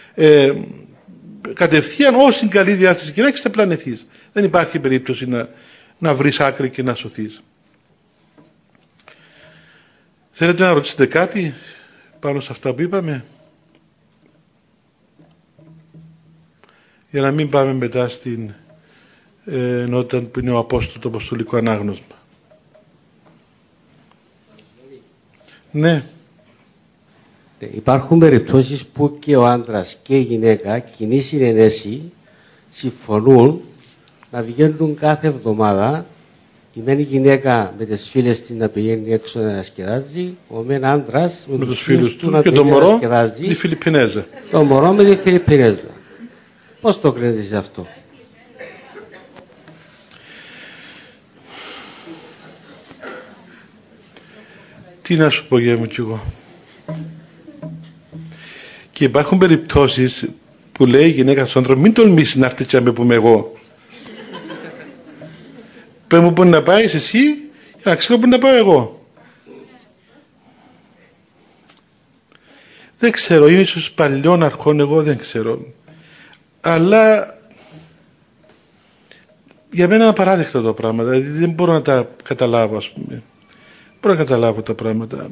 κατευθείαν, όση καλή διάθεση και να έχεις, θα πλανεθείς. Δεν υπάρχει περίπτωση να βρεις άκρη και να σωθείς. Θέλετε να ρωτήσετε κάτι πάνω σε αυτά που είπαμε, για να μην πάμε μετά στην ενότητα που είναι ο Απόστολο, το Αποστολικό Ανάγνωσμα? Ναι. Υπάρχουν περιπτώσεις που και ο άντρας και η γυναίκα κοινή συνενέση συμφωνούν να βγαίνουν κάθε εβδομάδα, η μεν γυναίκα με τις φίλες της να πηγαίνει έξω να διασκεδάζει, ο μεν άντρας με τους φίλους του να πηγαίνει να διασκεδάζει, τη Φιλιππινέζα. Το μωρό με τη Φιλιππινέζα. Πώς το κρίνετε σε αυτό? Τι να σου πω, γεια μου, κι εγώ. Και υπάρχουν περιπτώσεις που λέει η γυναίκα στον άντρα, μην τολμήσεις να έρθεις και να με πούμε εγώ. Πες μου πού να πάεις εσύ, για να ξέρω πού να πάω εγώ. Δεν ξέρω, είμαι ίσως παλιών αρχών, εγώ δεν ξέρω. Αλλά για μένα είναι απαράδεκτα το πράγμα, δηλαδή δεν μπορώ να τα καταλάβω, ας πούμε. Μπορώ να καταλάβω τα πράγματα.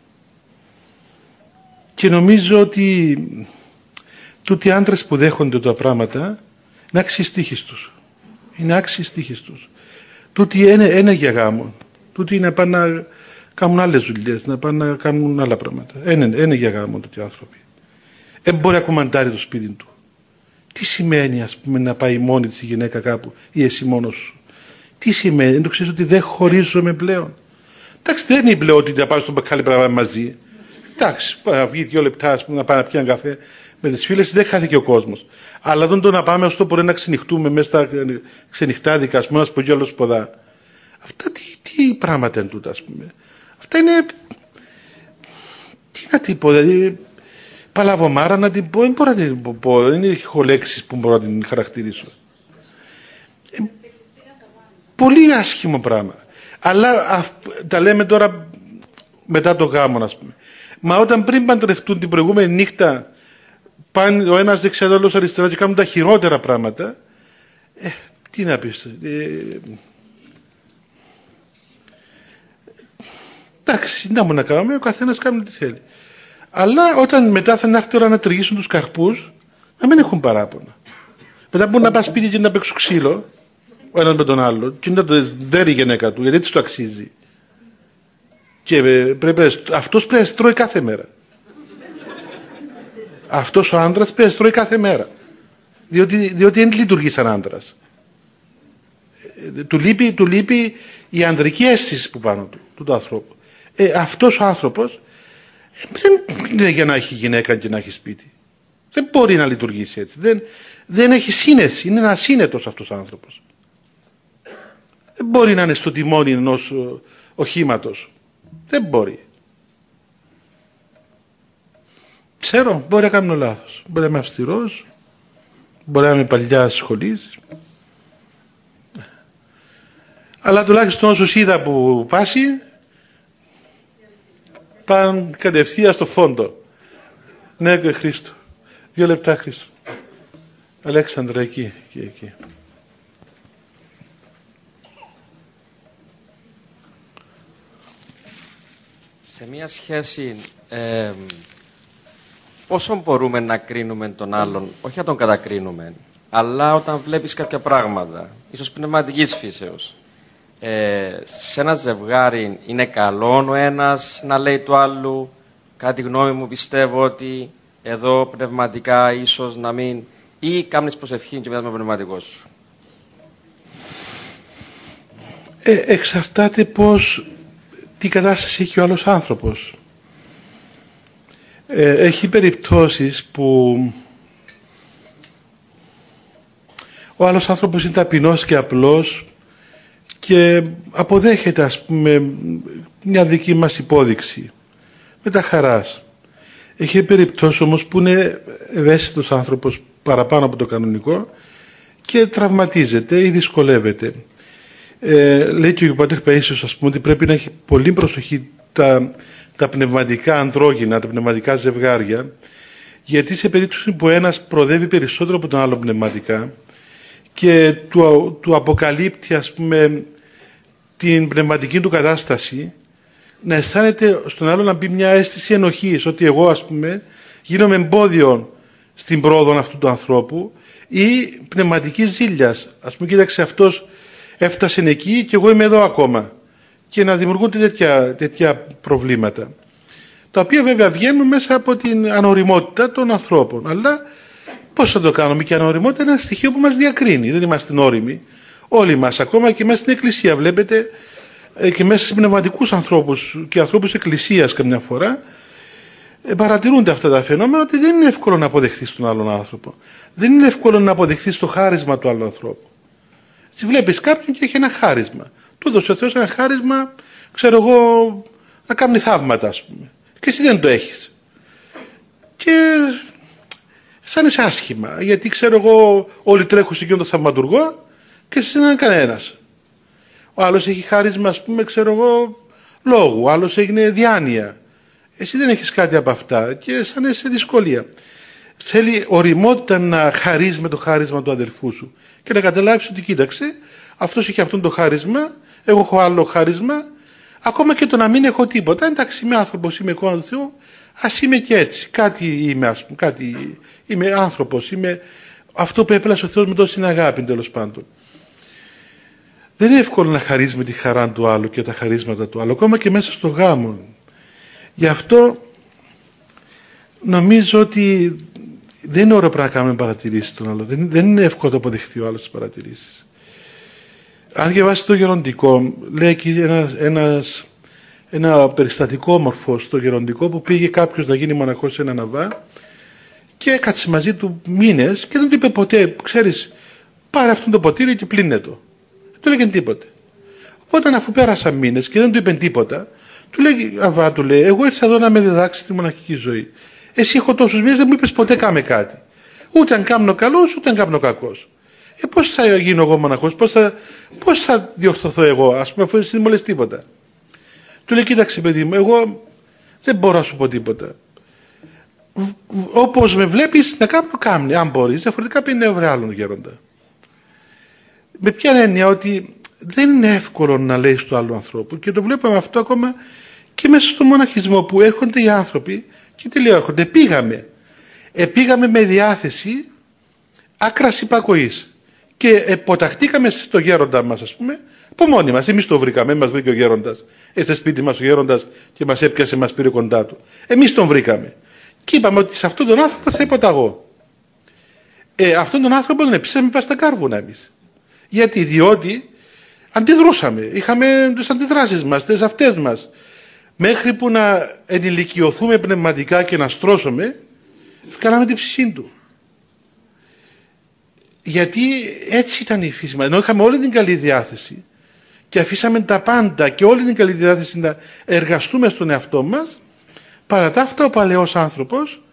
Και νομίζω ότι τούτοι άντρες που δέχονται τα πράγματα είναι άξιοι στίχης τους. Είναι άξιοι στίχης τους. Τούτοι είναι για γάμο. Τούτοι να πάνε να κάνουν άλλες δουλειές, να πάνε να κάνουν άλλα πράγματα. Είναι για γάμο τούτοι άνθρωποι. Δεν μπορεί να κουμαντάρει το σπίτι του. Τι σημαίνει, ας πούμε, να πάει μόνη της η γυναίκα κάπου ή εσύ μόνος σου? Τι σημαίνει? Δεν το ξέρεις ότι δεν χωρίζομαι πλέον? Εντάξει, δεν είναι πλέον ότι να πάμε στον μπακάλι πράγμα μαζί. Εντάξει, θα βγει 2 λεπτά, ας πούμε, να πάει να πιει ένα καφέ με τις φίλες, δεν χάθηκε ο κόσμος. Αλλά δεν το να πάμε όσο το μπορεί να ξενυχτούμε μέσα στα ξενυχτάδικα, ας πούμε, να σπογγεί όλο σποδά. Αυτά τι πράγματα είναι τούτα, ας πούμε. Αυτά είναι. Τι να την πω, δηλαδή. Παλαβομάρα να την πω, δεν μπορώ να την πω, δεν έχω λέξεις που μπορώ να την χαρακτηρίσω. Πολύ άσχημο πράγμα. Αλλά τα λέμε τώρα μετά το γάμο, ας πούμε. Μα όταν πριν παντρευτούν την προηγούμενη νύχτα, πάνε ο ένας δεξιά, ο άλλος αριστερά και κάνουν τα χειρότερα πράγματα, τι να πεις. Εντάξει, να μου να κάνουμε, ο καθένας κάνει τι θέλει. Αλλά όταν μετά θα έρθει η ώρα να τριγύσουν τους καρπούς, να μην έχουν παράπονα. Μετά μπορούν να πας σπίτι και να παίξουν ξύλο, ο ένας με τον άλλο, και να το δέρει η γυναίκα του, γιατί έτσι το αξίζει. Και αυτός πρέπει να στρώει κάθε μέρα. Αυτός ο άντρας πρέπει να στρώει κάθε μέρα. Διότι δεν λειτουργεί σαν άντρας. Του λείπει η ανδρική αίσθηση που πάνω του ανθρώπου. Αυτός ο άνθρωπος δεν είναι για να έχει γυναίκα και να έχει σπίτι. Δεν μπορεί να λειτουργήσει έτσι. Δεν έχει σύνεση. Είναι ασύνετος αυτός ο άνθρωπος. Δεν μπορεί να είναι στο τιμόνι ενός οχήματος. Δεν μπορεί. Ξέρω, μπορεί να κάνω λάθος. Μπορεί να είμαι αυστηρός. Μπορεί να είμαι παλιά σχολής. Αλλά τουλάχιστον όσους είδα που πάσει, πάνε κατευθείαν στο φόντο. Ναι, Χρήστο. 2 λεπτά, Χρήστο. Αλέξανδρα, εκεί. Σε μια σχέση, πόσο μπορούμε να κρίνουμε τον άλλον, όχι να τον κατακρίνουμε, αλλά όταν βλέπεις κάποια πράγματα, ίσως πνευματικής φύσεως, σε ένα ζευγάρι είναι καλό ο ένας να λέει του άλλου, κατά τη γνώμη μου πιστεύω ότι εδώ πνευματικά ίσως να μην, ή κάνεις προσευχή και μετά με πνευματικό σου? Εξαρτάται τι κατάσταση έχει ο άλλος άνθρωπος. Έχει περιπτώσεις που ο άλλος άνθρωπος είναι ταπεινός και απλός και αποδέχεται, ας πούμε, μια δική μας υπόδειξη με τα χαράς. Έχει περιπτώσεις όμως που είναι ευαίσθητος άνθρωπος παραπάνω από το κανονικό και τραυματίζεται ή δυσκολεύεται. Λέει και ο Πατέρ Παΐσιος, ας πούμε, ότι πρέπει να έχει πολύ προσοχή τα πνευματικά ανδρόγυνα, τα πνευματικά ζευγάρια, γιατί σε περίπτωση που ένας προοδεύει περισσότερο από τον άλλο πνευματικά και του αποκαλύπτει, ας πούμε, την πνευματική του κατάσταση, να αισθάνεται στον άλλο να μπει μια αίσθηση ενοχής, ότι εγώ, ας πούμε, γίνομαι εμπόδιο στην πρόοδο αυτού του ανθρώπου, ή πνευματική ζήλιας. Ας πούμε, κοίταξε, αυτός έφτασε εκεί και εγώ είμαι εδώ ακόμα, και να δημιουργούνται τέτοια προβλήματα. τα οποία βέβαια βγαίνουν μέσα από την ανοριμότητα των ανθρώπων. Αλλά πώς θα το κάνουμε? Και η ανοριμότητα είναι ένα στοιχείο που μας διακρίνει. Δεν είμαστε όριμοι όλοι μας, ακόμα και μέσα στην Εκκλησία. Βλέπετε, και μέσα σε πνευματικούς ανθρώπους και ανθρώπους Εκκλησίας καμιά φορά παρατηρούνται αυτά τα φαινόμενα, ότι δεν είναι εύκολο να αποδεχθείς τον άλλον άνθρωπο. Δεν είναι εύκολο να αποδεχθείς το χάρισμα του άλλου ανθρώπου. Si βλέπεις κάποιον και έχει ένα χάρισμα. Του έδωσε ο Θεός ένα χάρισμα, ξέρω εγώ, να κάνει θαύματα, ας πούμε. Και εσύ δεν το έχεις. Και σαν είσαι άσχημα, γιατί ξέρω εγώ όλοι τρέχουν σε εκείνον τον θαυματουργό και εσύ δεν είναι κανένας. Ο άλλος έχει χάρισμα, ας πούμε, ξέρω εγώ, λόγου, ο άλλος έγινε διάνοια. Εσύ δεν έχεις κάτι από αυτά και σαν είσαι δυσκολία. Θέλει οριμότητα να χαρείς με το χάρισμα του αδελφού σου και να καταλάβεις ότι κοίταξε, αυτός έχει αυτόν το χάρισμα, εγώ έχω άλλο χάρισμα, ακόμα και το να μην έχω τίποτα. Εντάξει, είμαι άνθρωπος, είμαι εικόνα του Θεού, ας είμαι και έτσι. Κάτι είμαι, ας πούμε, κάτι, είμαι άνθρωπος, είμαι αυτό που έπλασε ο Θεός με τόση αγάπη, τέλος πάντων. Δεν είναι εύκολο να χαρείς με τη χαρά του άλλου και τα χαρίσματα του άλλου, ακόμα και μέσα στο γάμο. Γι' αυτό νομίζω ότι δεν είναι ωραίο να κάνουμε παρατηρήσεις τον άλλο. Δεν είναι εύκολο να αποδεχθεί ο άλλος τις παρατηρήσεις. Αν διαβάσει το Γεροντικό, λέει εκεί ένα περιστατικό όμορφο στο Γεροντικό, που πήγε κάποιος να γίνει μοναχός σε ένα ναβά και έκατσε μαζί του μήνες και δεν του είπε ποτέ, ξέρεις, πάρε αυτό το ποτήρι και πλύνε το. Δεν του έλεγε τίποτε. Οπότε αφού πέρασαν μήνες και δεν του είπε τίποτα, του λέει, Αβά, του λέει, εγώ ήρθα εδώ να με διδάξει τη μοναχική ζωή. Εσύ έχω τόσους μήνες, δεν μου είπες ποτέ κάμε κάτι. Ούτε αν κάμνω καλός, ούτε αν κάμνω κακός. Πώς θα γίνω εγώ μοναχός, πώς θα διορθωθώ εγώ, ας πούμε, αφού εσύ δεν μου λες τίποτα. Του λέει, κοίταξε παιδί μου, εγώ δεν μπορώ να σου πω τίποτα. Όπως με βλέπεις να κάμνει, αν μπορείς, διαφορετικά πει βρε άλλον γέροντα. Με ποια έννοια? Ότι δεν είναι εύκολο να λέει στο άλλο ανθρώπου, και το βλέπαμε αυτό ακόμα και μέσα στο μοναχισμό, που έρχονται οι άνθρωποι και τι λέω, έρχονται, πήγαμε με διάθεση άκρας υπακοής και υποταχτήκαμε στο γέροντα μας, ας πούμε, από μόνοι μας. Εμείς το βρήκαμε, μας βρήκε ο γέροντας. Ήρθε σπίτι μας ο γέροντας και μας έπιασε, μας πήρε κοντά του. Εμείς τον βρήκαμε και είπαμε ότι σε αυτόν τον άνθρωπο θα υποταγώ. Αυτόν τον άνθρωπο τον επίσαμε πας στα κάρβουνα εμείς. Γιατί? Διότι αντιδρούσαμε, είχαμε τις αντιδράσεις μας, τις αυτές μας. Μέχρι που να ενηλικιωθούμε πνευματικά και να στρώσουμε, βγάλαμε την ψυχή του. Γιατί έτσι ήταν η φύση μας. Ενώ είχαμε όλη την καλή διάθεση και αφήσαμε τα πάντα και όλη την καλή διάθεση να εργαστούμε στον εαυτό μας, παρά τα αυτά ο παλαιός άνθρωπος,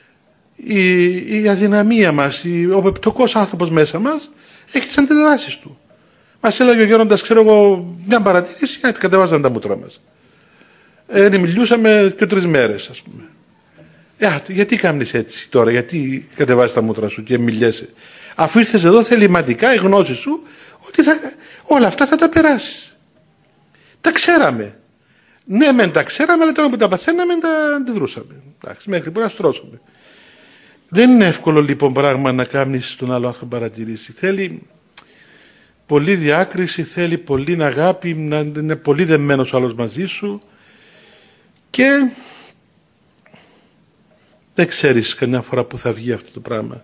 η αδυναμία μας, ο πεπτωκός άνθρωπος μέσα μας έχει τις αντιδράσεις του. Μας έλεγε ο γέροντας, ξέρω εγώ, μια παρατήρηση και κατεβάζαν τα μούτρα μας. Μιλούσαμε και 3 μέρες, ας πούμε. Γιατί κάνεις έτσι τώρα, γιατί κατεβάζεις τα μούτρα σου και μιλιέσαι? Αφού ήρθες εδώ θεληματικά, η γνώση σου ότι όλα αυτά θα τα περάσεις. Τα ξέραμε. Ναι, μεν τα ξέραμε, αλλά τώρα που τα παθαίναμε τα αντιδρούσαμε. Εντάξει, μέχρι που να στρώσουμε. Δεν είναι εύκολο λοιπόν πράγμα να κάνεις τον άλλο άνθρωπο παρατηρήσει. Θέλει πολλή διάκριση, θέλει πολλή αγάπη, να είναι πολύ δεμένος ο άλλος μαζί σου και δεν ξέρεις καμιά φορά που θα βγει αυτό το πράγμα.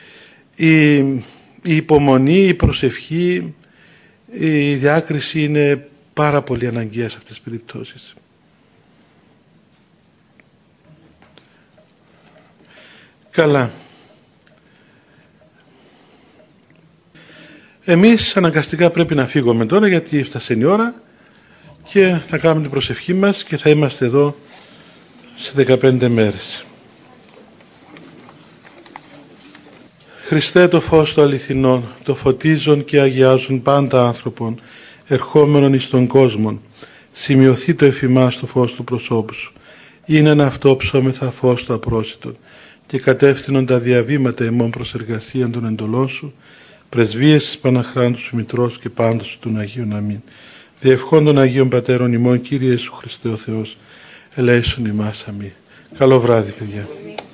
Η υπομονή, η προσευχή, η διάκριση είναι πάρα πολύ αναγκαία σε αυτές τις περιπτώσεις. Καλά. Εμείς αναγκαστικά πρέπει να φύγουμε τώρα, γιατί έφτασε η ώρα, και να κάνουμε την προσευχή μας και θα είμαστε εδώ σε 15 μέρες. Χριστέ, το φως του αληθινών, το φωτίζουν και αγιάζουν πάντα άνθρωπον, ερχόμενον εις τον κόσμο, σημειωθεί το εφημάς το φως του προσώπου σου. Είναι ένα αυτό ψώμεθα φως του απρόσιτον και κατεύθυνον τα διαβήματα εμών προς εργασίαν των εντολών σου, πρεσβείες της Παναχράντου σου Μητρός και πάντως των Αγίων. Αμήν. Διευχών των Αγίων Πατέρων ημών, Κύριε Ιησού Χριστέ ο Θεός, ελέησον ημάς. Αμήν. Καλό βράδυ, παιδιά.